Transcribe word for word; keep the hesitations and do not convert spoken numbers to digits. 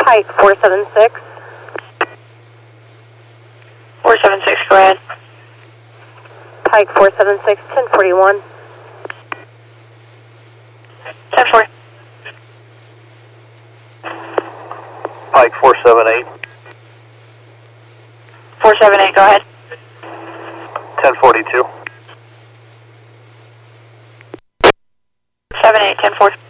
Pike four seven six. four seven six, go ahead. Pike four seven six, ten forty-one. ten forty. Pike four seven eight. four seven eight, go ahead. ten forty-two. seven eight, ten forty.